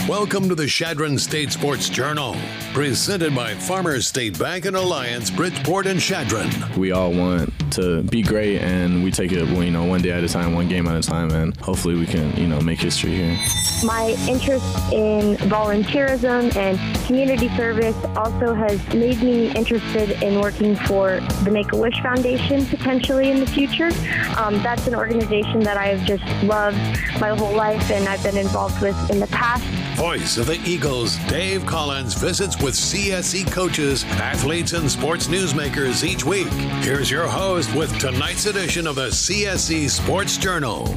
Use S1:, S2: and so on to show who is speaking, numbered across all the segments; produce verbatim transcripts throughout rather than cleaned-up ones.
S1: Welcome to the Chadron State Sports Journal, presented by Farmers State Bank and Alliance, Bridgeport and Chadron.
S2: We all want to be great, and we take it, you know, one day at a time, one game at a time, and hopefully we can, you know, make history here.
S3: My interest in volunteerism and community service also has made me interested in working for the Make-A-Wish Foundation potentially in the future. Um, that's an organization that I've just loved my whole life and I've been involved with in the past.
S1: Voice of the Eagles, Dave Collins visits with C S E coaches, athletes, and sports newsmakers each week. Here's your host with tonight's edition of the C S E Sports Journal.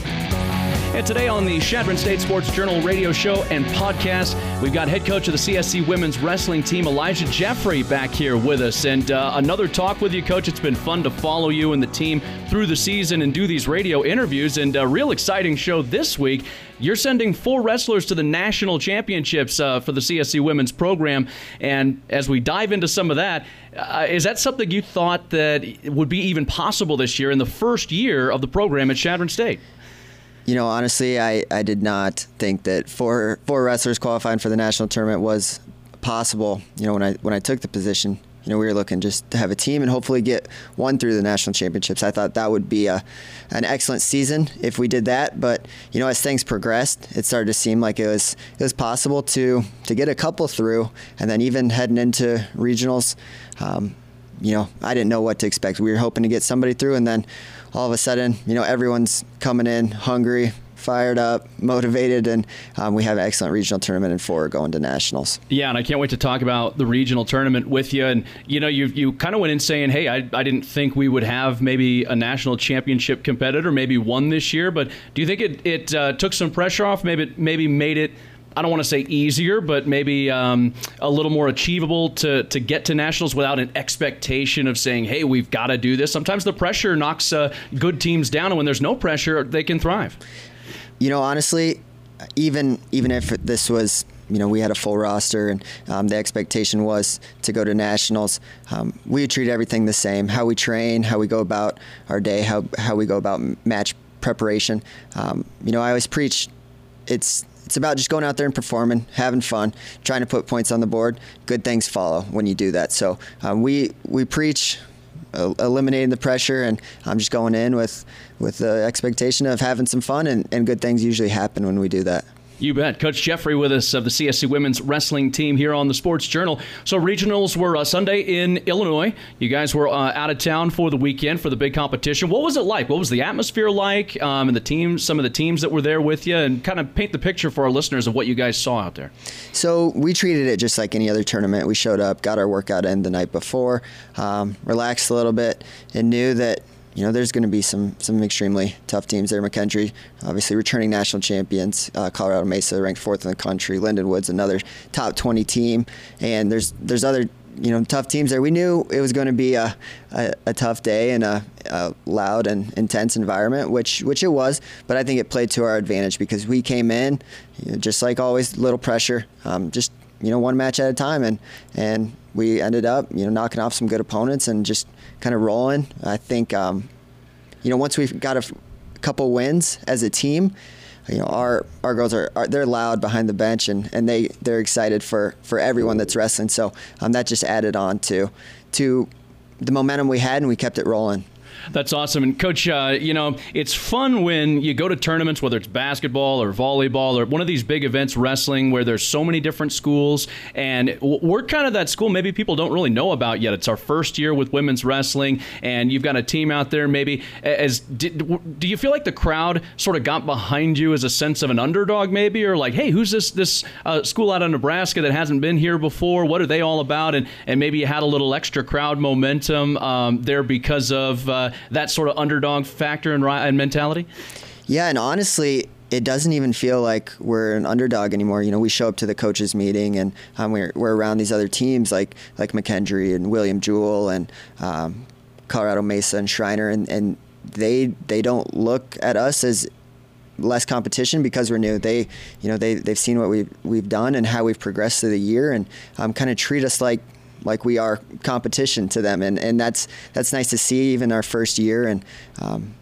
S4: And today on the Chadron State Sports Journal radio show and podcast, we've got head coach of the C S C women's wrestling team, Elijah Jeffrey, back here with us. And uh, another talk with you, Coach. It's been fun to follow you and the team through the season and do these radio interviews. And a real exciting show this week. You're sending four wrestlers to the national championships uh, for the C S C women's program. And as we dive into some of that, uh, is that something you thought that would be even possible this year in the first year of the program at Chadron State?
S5: You know, honestly, I, I did not think that four four wrestlers qualifying for the national tournament was possible. You know, when I when I took the position, you know, we were looking just to have a team and hopefully get one through the national championships. I thought that would be a an excellent season if we did that. But you know, as things progressed, it started to seem like it was it was possible to to get a couple through, and then even heading into regionals. Um, you know, I didn't know what to expect. We were hoping to get somebody through, and then all of a sudden, you know, everyone's coming in hungry, fired up, motivated, and um, we have an excellent regional tournament in four going to nationals.
S4: Yeah, and I can't wait to talk about the regional tournament with you. And, you know, you you kind of went in saying, hey, I, I didn't think we would have maybe a national championship competitor, maybe one this year. But do you think it, it uh, took some pressure off, maybe maybe made it, I don't want to say easier, but maybe um, a little more achievable to, to get to nationals without an expectation of saying, hey, we've got to do this? Sometimes the pressure knocks uh, good teams down, and when there's no pressure, they can thrive.
S5: You know, honestly, even even if this was, you know, we had a full roster and um, the expectation was to go to nationals, um, we treat everything the same. How we train, how we go about our day, how, how we go about match preparation. Um, you know, I always preach it's It's about just going out there and performing, having fun, trying to put points on the board. Good things follow when you do that. So um, we we preach uh, eliminating the pressure, and I'm just going in with with the expectation of having some fun, and, and good things usually happen when we do that.
S4: You bet. Coach Jeffrey with us of the C S C women's wrestling team here on the Sports Journal. So regionals were uh, Sunday in Illinois. You guys were uh, out of town for the weekend for the big competition. What was it like? What was the atmosphere like? Um, and the teams, some of the teams that were there with you, and kind of paint the picture for our listeners of what you guys saw out there.
S5: So we treated it just like any other tournament. We showed up, got our workout in the night before, um, relaxed a little bit, and knew that, you know, there's going to be some some extremely tough teams there. McKendree, obviously returning national champions. Uh, Colorado Mesa ranked fourth in the country. Lindenwood's another top twenty team, and there's there's other, you know, tough teams there. We knew it was going to be a, a, a tough day and a, a loud and intense environment, which which it was. But I think it played to our advantage because we came in, you know, just like always, little pressure, um, just you know one match at a time, and and we ended up you know knocking off some good opponents and just kind of rolling. I think, um, you know, once we've got a f- couple wins as a team, you know, our our girls are, are they're loud behind the bench, and, and they they're excited for, for everyone that's wrestling. So um, that just added on to to the momentum we had, and we kept it rolling.
S4: That's awesome. And Coach, uh, you know, it's fun when you go to tournaments, whether it's basketball or volleyball or one of these big events, wrestling, where there's so many different schools. And we're kind of that school maybe people don't really know about yet. It's our first year with women's wrestling, and you've got a team out there maybe. As did, do you feel like the crowd sort of got behind you as a sense of an underdog maybe? Or like, hey, who's this this uh, school out of Nebraska that hasn't been here before? What are they all about? And, and maybe you had a little extra crowd momentum um, there because of uh, that sort of underdog factor and, and mentality?
S5: Yeah, and honestly, it doesn't even feel like we're an underdog anymore. You know, we show up to the coaches meeting, and um, we're we're around these other teams like like McKendree and William Jewell and um, Colorado Mesa and Schreiner, and, and they they don't look at us as less competition because we're new. They, you know, they they've seen what we've we've done and how we've progressed through the year, and um, kind of treat us like like we are competition to them, and and that's that's nice to see even our first year. And um,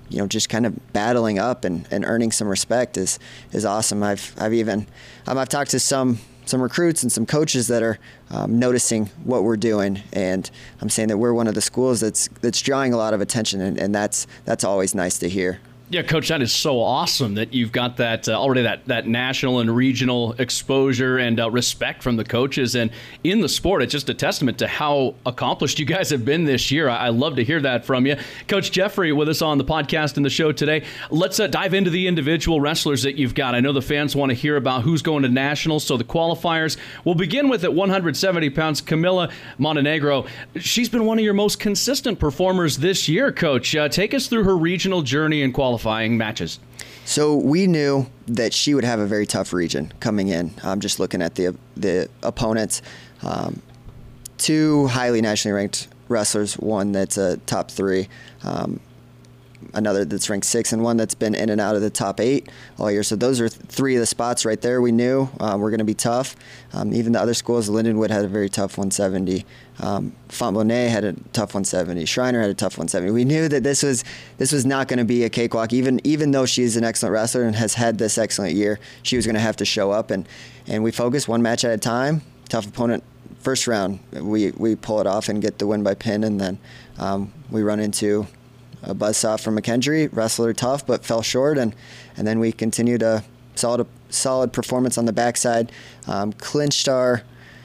S5: you know, just kind of battling up and, and earning some respect is is awesome. I've I've even um, I've talked to some some recruits and some coaches that are um, noticing what we're doing, and I'm saying that we're one of the schools that's that's drawing a lot of attention, and, and that's that's always nice to hear.
S4: Yeah, Coach, that is so awesome that you've got that uh, already that, that national and regional exposure and uh, respect from the coaches. And in the sport, it's just a testament to how accomplished you guys have been this year. I, I love to hear that from you. Coach Jeffrey with us on the podcast and the show today. Let's uh, dive into the individual wrestlers that you've got. I know the fans want to hear about who's going to nationals, so the qualifiers. We'll begin with at one hundred seventy pounds, Camila Montenegro. She's been one of your most consistent performers this year, Coach. Uh, take us through her regional journey and qualifying matches.
S5: So we knew that she would have a very tough region coming in. I'm um, just looking at the the opponents. Um, two highly nationally ranked wrestlers, one that's a top three, um, another that's ranked six, and one that's been in and out of the top eight all year. So those are th- three of the spots right there. We knew uh, we're going to be tough. Um, even the other schools, Lindenwood had a very tough one seventy. Um, Fontenay had a tough one seventy. Schreiner had a tough one seventy. We knew that this was this was not going to be a cakewalk. Even even though she's an excellent wrestler and has had this excellent year, she was going to have to show up. And, and we focused one match at a time. Tough opponent. First round, we, we pull it off and get the win by pin, and then um, we run into a buzzsaw from McKendree, wrestler tough, but fell short, and, and then we continued a solid solid performance on the backside, um, clinched our,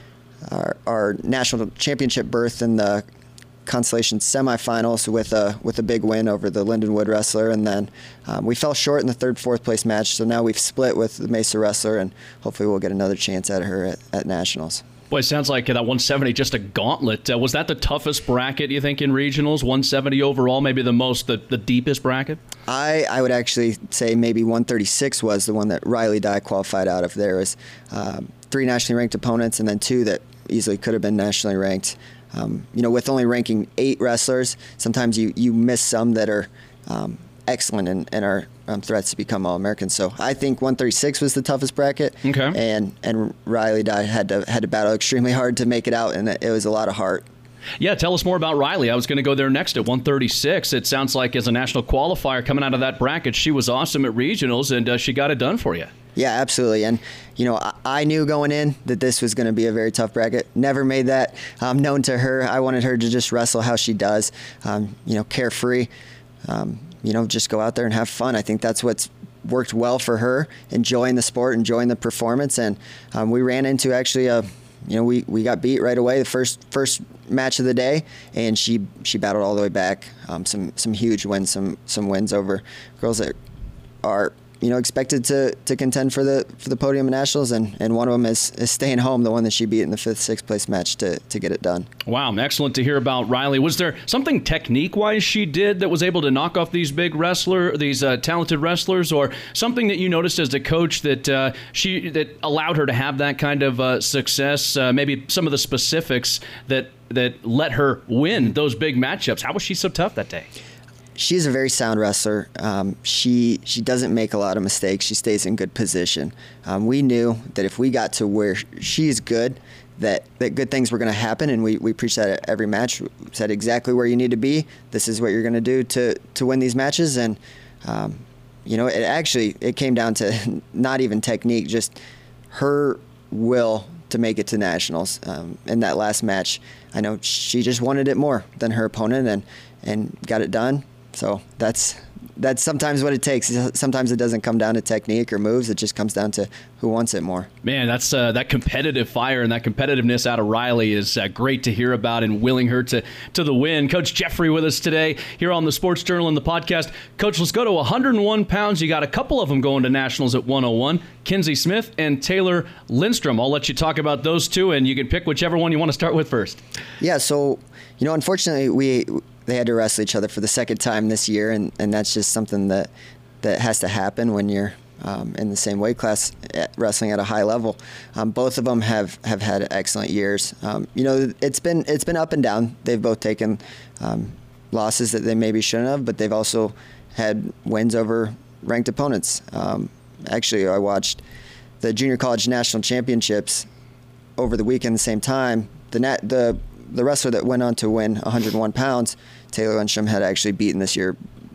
S5: our our national championship berth in the Constellation semifinals with a with a big win over the Lindenwood wrestler, and then um, we fell short in the third, fourth place match. So now we've split with the Mesa wrestler, and hopefully we'll get another chance at her at, at nationals.
S4: Boy, it sounds like that one seventy, just a gauntlet. Uh, was that the toughest bracket, you think, in regionals? one seventy overall, maybe the most, the, the deepest bracket?
S5: I, I would actually say maybe one thirty-six was the one that Riley Dye qualified out of. There was um, three nationally ranked opponents and then two that easily could have been nationally ranked. Um, you know, with only ranking eight wrestlers, sometimes you, you miss some that are um, excellent and, and are um, threats to become All-Americans. So I think one thirty-six was the toughest bracket.
S4: Okay.
S5: And and Riley Dye had to had to battle extremely hard to make it out, and it was a lot of heart.
S4: Yeah, tell us more about Riley. I was going to go there next at one thirty-six. It sounds like as a national qualifier coming out of that bracket, she was awesome at regionals, and uh, she got it done for you.
S5: Yeah, absolutely. And, you know, I, I knew going in that this was going to be a very tough bracket. Never made that um, known to her. I wanted her to just wrestle how she does, um, you know, carefree, um, you know, just go out there and have fun. I think that's what's worked well for her, enjoying the sport, enjoying the performance. And um, we ran into actually a, you know, we, we got beat right away the first first match of the day, and she she battled all the way back. Um, some some huge wins, some some wins over girls that are, you know, expected to, to contend for the for the podium in nationals, and, and one of them is, is staying home, the one that she beat in the fifth, sixth place match to, to get it done.
S4: Wow, excellent to hear about Riley. Was there something technique-wise she did that was able to knock off these big wrestler, these uh, talented wrestlers, or something that you noticed as a coach that uh, she that allowed her to have that kind of uh, success? Uh, maybe some of the specifics that that let her win those big matchups. How was she so tough that day?
S5: She's a very sound wrestler. Um, she she doesn't make a lot of mistakes. She stays in good position. Um, we knew that if we got to where she's good, that, that good things were going to happen, and we, we preach that at every match. We said exactly where you need to be. This is what you're going to do to to win these matches. And um, you know, it actually it came down to not even technique, just her will to make it to nationals. Um, in that last match, I know she just wanted it more than her opponent, and and got it done. So that's that's sometimes what it takes. Sometimes it doesn't come down to technique or moves. It just comes down to who wants it more.
S4: Man, that's uh, that competitive fire and that competitiveness out of Riley is uh, great to hear about, and willing her to, to the win. Coach Jeffrey with us today here on the Sports Journal and the podcast. Coach, let's go to one hundred one pounds. You got a couple of them going to nationals at one oh one. Kinsey Smith and Taylor Lindstrom. I'll let you talk about those two, and you can pick whichever one you want to start with first.
S5: Yeah, so, you know, unfortunately, we... they had to wrestle each other for the second time this year, and, and that's just something that that has to happen when you're um, in the same weight class, at, wrestling at a high level. Um, both of them have, have had excellent years. Um, you know, it's been it's been up and down. They've both taken um, losses that they maybe shouldn't have, but they've also had wins over ranked opponents. Um, actually, I watched the Junior College National Championships over the weekend. At the same time, the nat, the the wrestler that went on to win one hundred one pounds, Taylor Lindstrom, had actually beaten this year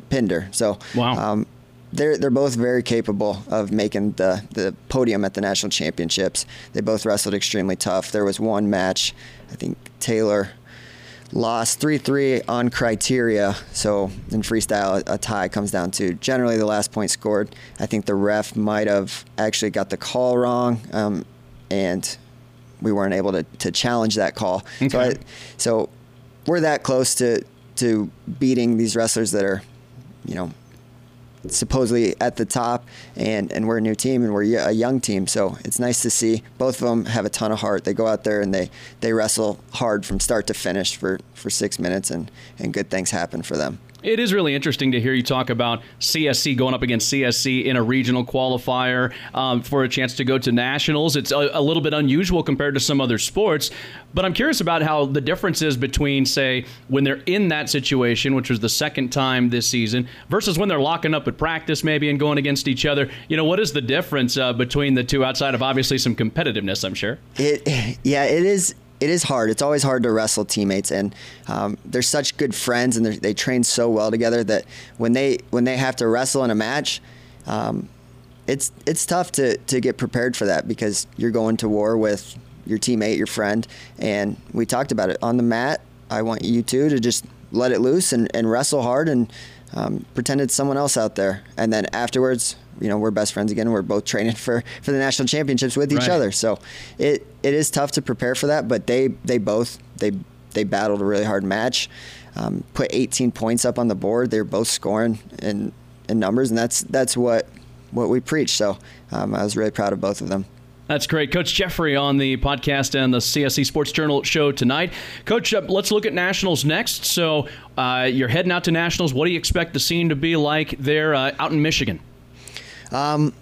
S5: Pinder. So
S4: wow.
S5: um, they're they're both very capable of making the, the podium at the national championships. They both wrestled extremely tough. There was one match, I think Taylor lost three three on criteria. So in freestyle, a, a tie comes down to generally the last point scored. I think the ref might have actually got the call wrong, um, and we weren't able to, to challenge that call.
S4: Okay.
S5: So, I, so we're that close to to beating these wrestlers that are, you know, supposedly at the top, and, and we're a new team and we're a young team. So it's nice to see both of them have a ton of heart. They go out there and they, they wrestle hard from start to finish for, for six minutes and, and good things happen for them.
S4: It is really interesting to hear you talk about C S C going up against C S C in a regional qualifier um, for a chance to go to nationals. It's a, a little bit unusual compared to some other sports, but I'm curious about how the difference is between, say, when they're in that situation, which was the second time this season, versus when they're locking up at practice maybe and going against each other. You know, what is the difference uh, between the two outside of obviously some competitiveness, I'm sure?
S5: It, yeah, it is. It is hard. It's always hard to wrestle teammates, and um, they're such good friends, and they train so well together that when they when they have to wrestle in a match, um, it's it's tough to to get prepared for that because you're going to war with your teammate, your friend, and we talked about it on the mat. I want you two to just let it loose and, and wrestle hard and um, pretend it's someone else out there, and then afterwards, you know, we're best friends again. We're both training for, for the national championships with each
S4: right.
S5: other. So it it is tough to prepare for that, but they they both they they battled a really hard match, um, put eighteen points up on the board. They're both scoring in in numbers, and that's that's what what we preach. So um, I was really proud of both of them.
S4: That's great. Coach Jeffrey on the podcast and the C S C Sports Journal show tonight. Coach, uh, let's look at Nationals next. So uh, you're heading out to Nationals. What do you expect the scene to be like there uh, out in Michigan?
S5: Um,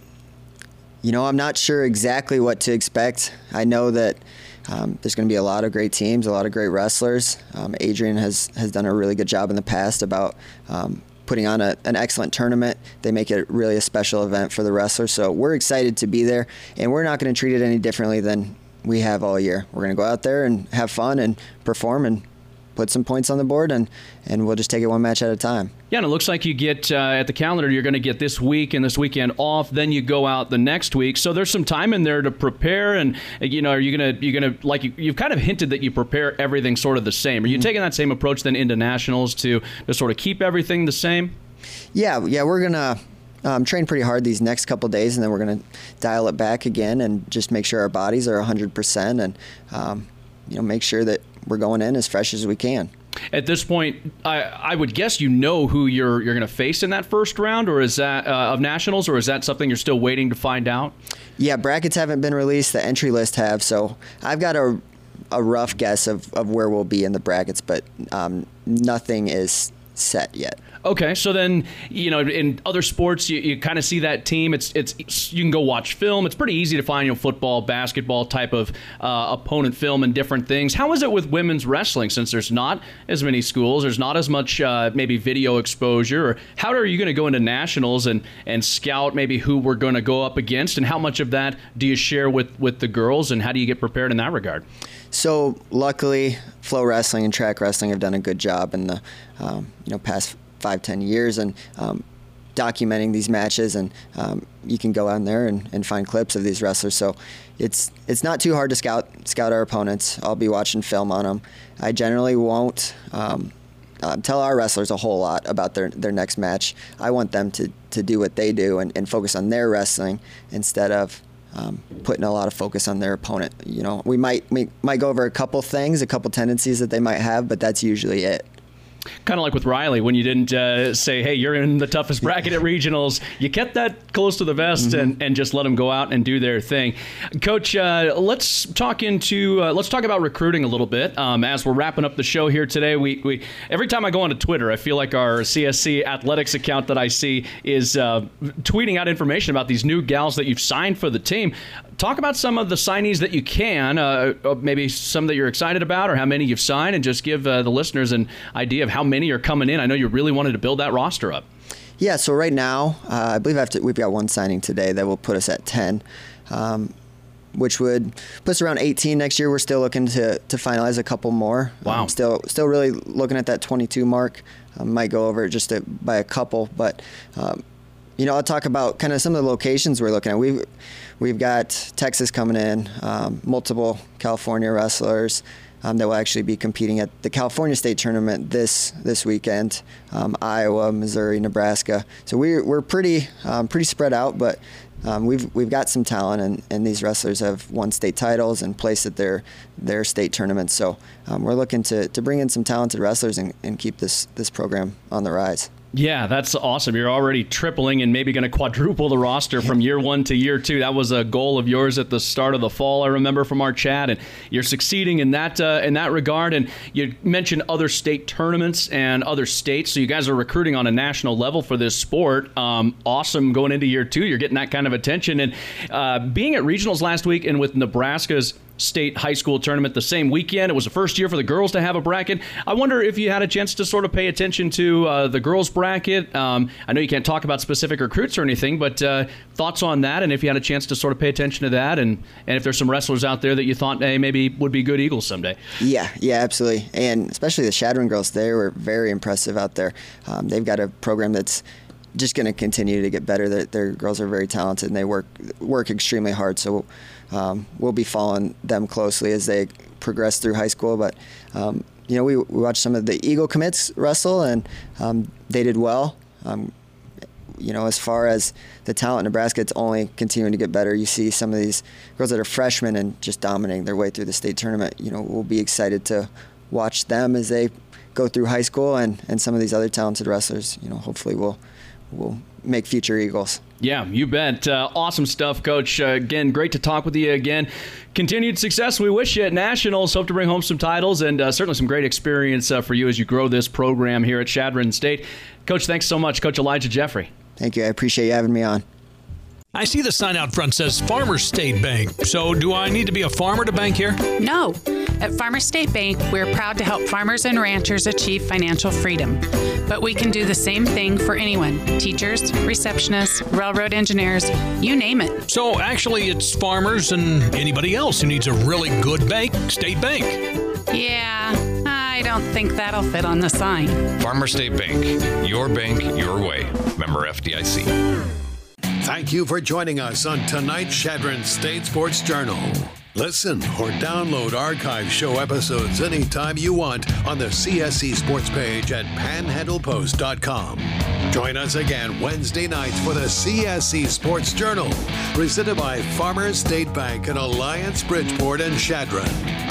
S5: you know, I'm not sure exactly what to expect. I know that um, there's going to be a lot of great teams, a lot of great wrestlers. Um, Adrian has, has done a really good job in the past about um, putting on a, an excellent tournament. They make it really a special event for the wrestlers. So we're excited to be there, and we're not going to treat it any differently than we have all year. We're going to go out there and have fun and perform and put some points on the board, and, and we'll just take it one match at a time.
S4: Yeah, and it looks like you get, uh, at the calendar, you're going to get this week and this weekend off, then you go out the next week. So there's some time in there to prepare, and, you know, are you going to, you're going to, like, you, you've kind of hinted that you prepare everything sort of the same. Are you mm-hmm. taking that same approach then into Nationals to, to sort of keep everything the same?
S5: Yeah, yeah, we're going to um, train pretty hard these next couple days, and then we're going to dial it back again and just make sure our bodies are one hundred percent and, um, you know, make sure that we're going in as fresh as we can.
S4: At this point, I, I would guess you know who you're you're going to face in that first round, or is that uh, of Nationals, or is that something you're still waiting to find out?
S5: Yeah, brackets haven't been released. The entry list have, so I've got a a rough guess of, of where we'll be in the brackets, but um, nothing is set yet.
S4: Okay, so then, you know, in other sports, you, you kind of see that team. It's it's you can go watch film. It's pretty easy to find, you know, football, basketball type of uh, opponent film and different things. How is it with women's wrestling, since there's not as many schools, there's not as much uh, maybe video exposure? Or how are you going to go into nationals and, and scout maybe who we're going to go up against, and how much of that do you share with, with the girls, and how do you get prepared in that regard?
S5: So luckily, Flow Wrestling and Track Wrestling have done a good job in the um, you know past five, ten years and um, documenting these matches, and um, you can go out there and, and find clips of these wrestlers. So it's it's not too hard to scout scout our opponents. I'll be watching film on them. I generally won't um, uh, tell our wrestlers a whole lot about their, their next match. I want them to, to do what they do and, and focus on their wrestling instead of Um, putting a lot of focus on their opponent. You know, we might we might go over a couple things, a couple tendencies that they might have, but that's usually it.
S4: Kind of like with Riley, when you didn't uh, say, hey, you're in the toughest bracket at regionals, you kept that close to the vest mm-hmm. and, and just let them go out and do their thing. Coach, uh, let's talk into uh, let's talk about recruiting a little bit. Um, as we're wrapping up the show here today, we, we every time I go onto Twitter, I feel like our C S C athletics account that I see is uh, tweeting out information about these new gals that you've signed for the team. Talk about some of the signees that you can, uh, maybe some that you're excited about, or how many you've signed, and just give uh, the listeners an idea of how many are coming in. I know you really wanted to build that roster up. Yeah, so right now, uh, I believe I have to, we've got one signing today that will put us at ten, um, which would put us around eighteen next year. We're still looking to, to finalize a couple more. Wow.
S5: Um, still, still really looking at that twenty-two mark. I might go over it just to, by a couple, but um, you know, I'll talk about kind of some of the locations we're looking at. We've, we've got Texas coming in, um, multiple California wrestlers um, that will actually be competing at the California State Tournament this this weekend, um, Iowa, Missouri, Nebraska. So we're, we're pretty um, pretty spread out, but um, we've we've got some talent, and, and these wrestlers have won state titles and placed at their, their state tournaments. So um, we're looking to, to bring in some talented wrestlers and, and keep this, this program on the rise.
S4: Yeah, that's awesome. You're already tripling and maybe going to quadruple the roster from year one to year two. That was a goal of yours at the start of the fall, I remember from our chat, and you're succeeding in that uh, in that regard. And you mentioned other state tournaments and other states, so you guys are recruiting on a national level for this sport. Um, awesome going into year two. You're getting that kind of attention. And uh, being at regionals last week and with Nebraska's state high school tournament the same weekend. It was the first year for the girls to have a bracket. I wonder if you had a chance to sort of pay attention to uh, the girls bracket. Um, I know you can't talk about specific recruits or anything, but uh, thoughts on that, and if you had a chance to sort of pay attention to that, and, and if there's some wrestlers out there that you thought, hey, maybe would be good Eagles someday.
S5: Yeah, yeah, absolutely. And especially the Shadron girls, they were very impressive out there. Um, they've got a program that's just going to continue to get better. Their, their girls are very talented, and they work work extremely hard. So um, we'll be following them closely as they progress through high school. But um, you know, we, we watched some of the Eagle commits wrestle, and um, they did well. Um, you know, as far as the talent in Nebraska, it's only continuing to get better. You see some of these girls that are freshmen and just dominating their way through the state tournament. You know, we'll be excited to watch them as they go through high school, and, and some of these other talented wrestlers, you know, hopefully will will make future Eagles.
S4: Yeah, you bet. Uh, awesome stuff, Coach. Uh, again, great to talk with you again. Continued success. We wish you at Nationals. Hope to bring home some titles, and uh, certainly some great experience uh, for you as you grow this program here at Shadron State. Coach, thanks so much. Coach Elijah Jeffrey.
S5: Thank you. I appreciate you having me on.
S6: I see the sign out front says Farmers State Bank. So do I need to be a farmer to bank here?
S7: No. At Farmers State Bank, we're proud to help farmers and ranchers achieve financial freedom. But we can do the same thing for anyone. Teachers, receptionists, railroad engineers, you name it.
S6: So actually it's farmers and anybody else who needs a really good bank, State Bank.
S7: Yeah, I don't think that'll fit on the sign.
S8: Farmers State Bank. Your bank, your way. Member F D I C.
S1: Thank you for joining us on tonight's Shadron State Sports Journal. Listen or download archive show episodes anytime you want on the C S C Sports page at panhandle post dot com. Join us again Wednesday nights for the C S C Sports Journal, presented by Farmers State Bank in Alliance, Bridgeport, and Shadron.